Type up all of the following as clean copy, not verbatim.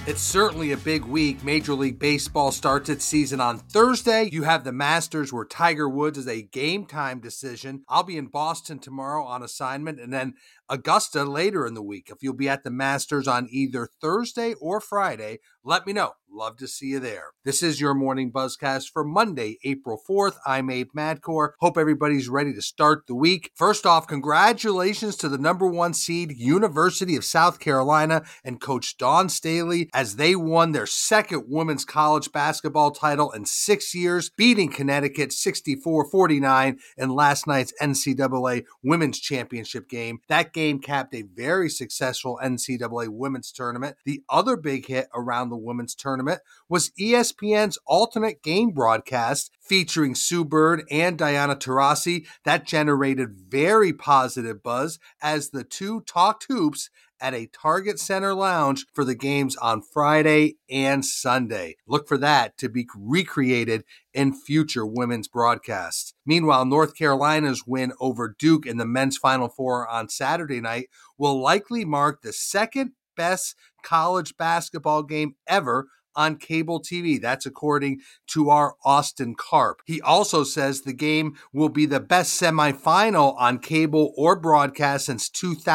It's certainly a big week. Major League Baseball starts its season on Thursday. You have the Masters where Tiger Woods is a game time decision. I'll be in Boston tomorrow on assignment, and then Augusta later in the week. If you'll be at the Masters on either Thursday or Friday, let me know. Love to see you there. This is your Morning Buzzcast for Monday, April 4th. I'm Abe Madkour. Hope everybody's ready to start the week. First off, congratulations to the number 1 seed University of South Carolina and Coach Dawn Staley as they won their second women's college basketball title in 6 years, beating Connecticut 64-49 in last night's NCAA Women's Championship game. That game capped a very successful NCAA Women's Tournament. The other big hit around the women's tournament was ESPN's alternate game broadcast featuring Sue Bird and Diana Taurasi. That generated very positive buzz as the two talked hoops at a Target Center lounge for the games on Friday and Sunday. Look for that to be recreated in future women's broadcasts. Meanwhile, North Carolina's win over Duke in the men's Final Four on Saturday night will likely mark the second best college basketball game ever on cable TV. That's according to our Austin Karp. He also says the game will be the best semifinal on cable or broadcast since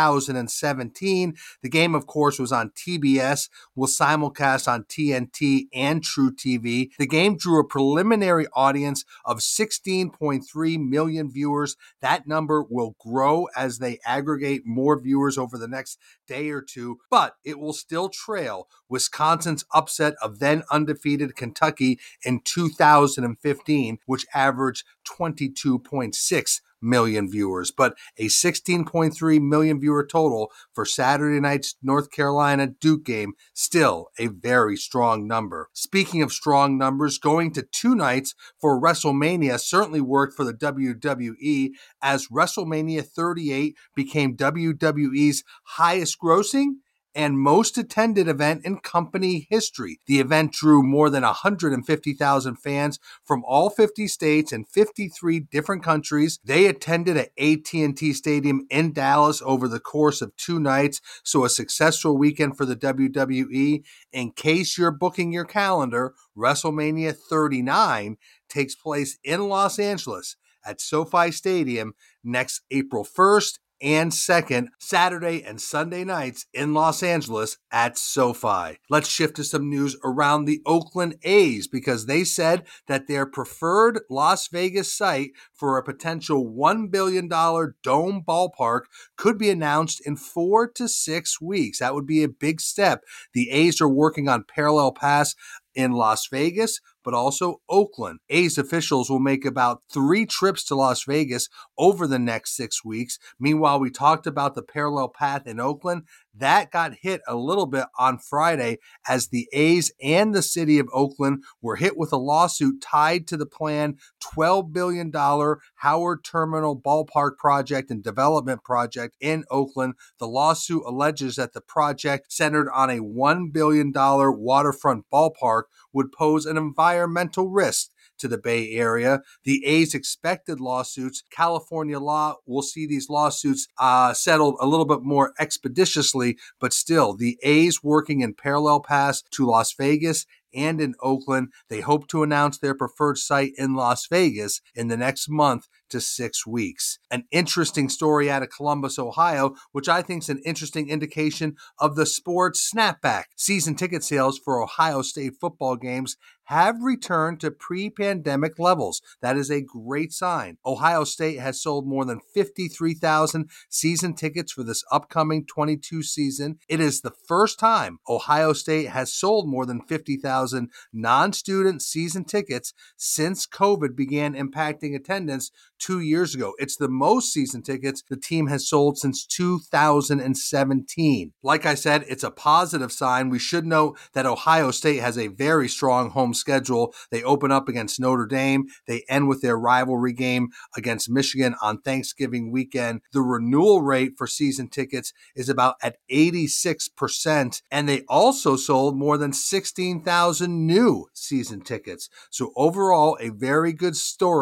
2017. The game, of course, was on TBS, will simulcast on TNT and True TV. The game drew a preliminary audience of 16.3 million viewers. That number will grow as they aggregate more viewers over the next day or two, but it will still trail Wisconsin's upset of then undefeated Kentucky in 2015, which averaged 22.6 million viewers, but a 16.3 million viewer total for Saturday night's North Carolina Duke game, still a very strong number. Speaking of strong numbers, going to 2 nights for WrestleMania certainly worked for the WWE as WrestleMania 38 became WWE's highest grossing and most attended event in company history. The event drew more than 150,000 fans from all 50 states and 53 different countries. They attended at AT&T Stadium in Dallas over the course of 2 nights, so a successful weekend for the WWE. In case you're booking your calendar, WrestleMania 39 takes place in Los Angeles at SoFi Stadium next April 1st and 2nd, Saturday and Sunday nights in Los Angeles at SoFi. Let's shift to some news around the Oakland A's because they said that their preferred Las Vegas site for a potential $1 billion dome ballpark could be announced in 4 to 6 weeks. That would be a big step. The A's are working on parallel paths in Las Vegas, but also Oakland. A's officials will make about 3 trips to Las Vegas over the next 6 weeks. Meanwhile, we talked about the parallel path in Oakland. That got hit a little bit on Friday as the A's and the city of Oakland were hit with a lawsuit tied to the planned $12 billion Howard Terminal Ballpark project and development project in Oakland. The lawsuit alleges that the project centered on a $1 billion waterfront ballpark would pose an environmental risk to the Bay Area. The A's expected lawsuits, California law will see these lawsuits settled a little bit more expeditiously, but still, the A's working in parallel paths to Las Vegas and in Oakland. They hope to announce their preferred site in Las Vegas in the next month to 6 weeks. An interesting story out of Columbus, Ohio, which I think is an interesting indication of the sports snapback. Season ticket sales for Ohio State football games have returned to pre-pandemic levels. That is a great sign. Ohio State has sold more than 53,000 season tickets for this upcoming 22 season. It is the first time Ohio State has sold more than 50,000 non-student season tickets since COVID began impacting attendance 2 years ago. It's the most season tickets the team has sold since 2017. Like I said, it's a positive sign. We should note that Ohio State has a very strong home schedule. They open up against Notre Dame. They end with their rivalry game against Michigan on Thanksgiving weekend. The renewal rate for season tickets is about at 86%, and they also sold more than 16,000 new season tickets. So overall, a very good story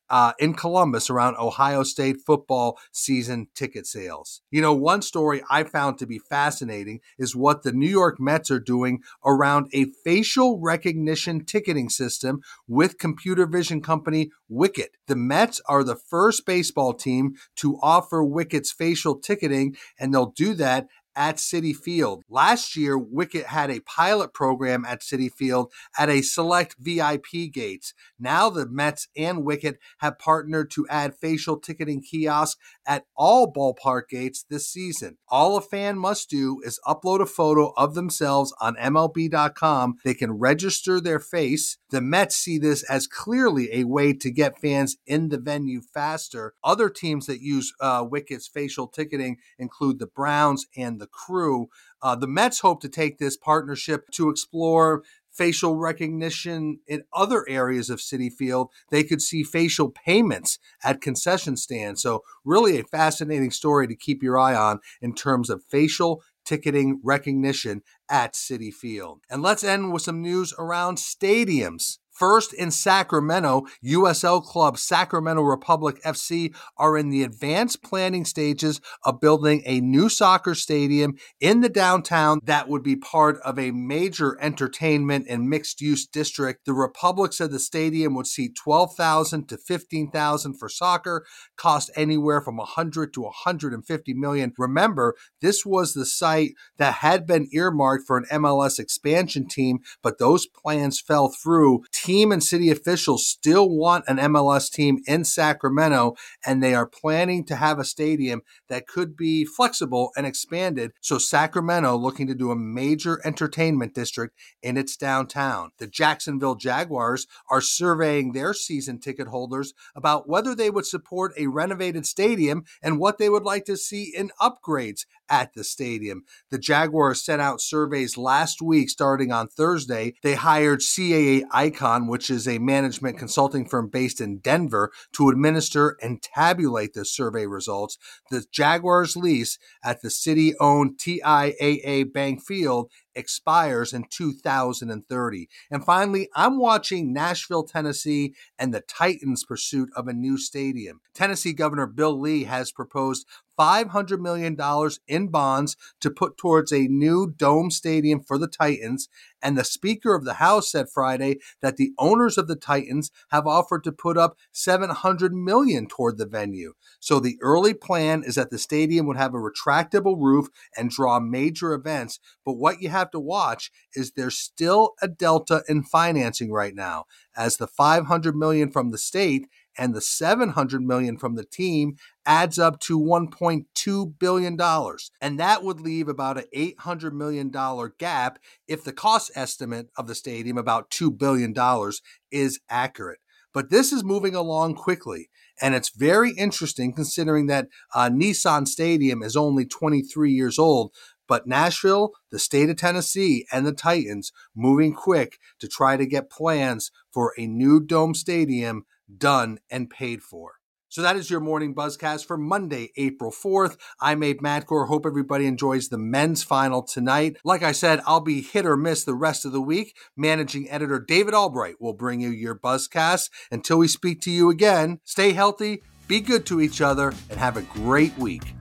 in Columbus around Ohio State football season ticket sales. One story I found to be fascinating is what the New York Mets are doing around a facial recognition ticketing system with computer vision company Wicket. The Mets are the first baseball team to offer Wicket's facial ticketing, and they'll do that at Citi Field. Last year, Wicket had a pilot program at Citi Field at a select VIP gates. Now the Mets and Wicket have partnered to add facial ticketing kiosks at all ballpark gates this season. All a fan must do is upload a photo of themselves on MLB.com. They can register their face. The Mets see this as clearly a way to get fans in the venue faster. Other teams that use Wicket's facial ticketing include the Browns and the Crew. The Mets hope to take this partnership to explore facial recognition in other areas of Citi Field. They could see facial payments at concession stands. So really a fascinating story to keep your eye on in terms of facial ticketing recognition at Citi Field. And let's end with some news around stadiums. First, in Sacramento, USL club Sacramento Republic FC are in the advanced planning stages of building a new soccer stadium in the downtown that would be part of a major entertainment and mixed-use district. The Republic said the stadium would seat 12,000 to 15,000 for soccer, cost anywhere from 100 to 150 million. Remember, this was the site that had been earmarked for an MLS expansion team, but those plans fell through. Team and city officials still want an MLS team in Sacramento, and they are planning to have a stadium that could be flexible and expanded. So Sacramento looking to do a major entertainment district in its downtown. The Jacksonville Jaguars are surveying their season ticket holders about whether they would support a renovated stadium and what they would like to see in upgrades at the stadium. The Jaguars sent out surveys last week starting on Thursday. They hired CAA Icon, which is a management consulting firm based in Denver, to administer and tabulate the survey results. The Jaguars lease at the city-owned TIAA Bank Field expires in 2030. And finally, I'm watching Nashville, Tennessee, and the Titans' pursuit of a new stadium. Tennessee Governor Bill Lee has proposed $500 million in bonds to put towards a new dome stadium for the Titans, and the Speaker of the House said Friday that the owners of the Titans have offered to put up $700 million toward the venue. So the early plan is that the stadium would have a retractable roof and draw major events, but what you have to watch is there's still a delta in financing right now, as the $500 million from the state and the $700 million from the team adds up to $1.2 billion. And that would leave about an $800 million gap if the cost estimate of the stadium, about $2 billion, is accurate. But this is moving along quickly, and it's very interesting considering that Nissan Stadium is only 23 years old. But Nashville, the state of Tennessee, and the Titans moving quick to try to get plans for a new dome stadium done and paid for. So that is your morning buzzcast for Monday, April 4th. I'm Abe Madkour. Hope everybody enjoys the men's final tonight. Like I said, I'll be hit or miss the rest of the week. Managing editor David Albright will bring you your buzzcast. Until we speak to you again, stay healthy, be good to each other, and have a great week.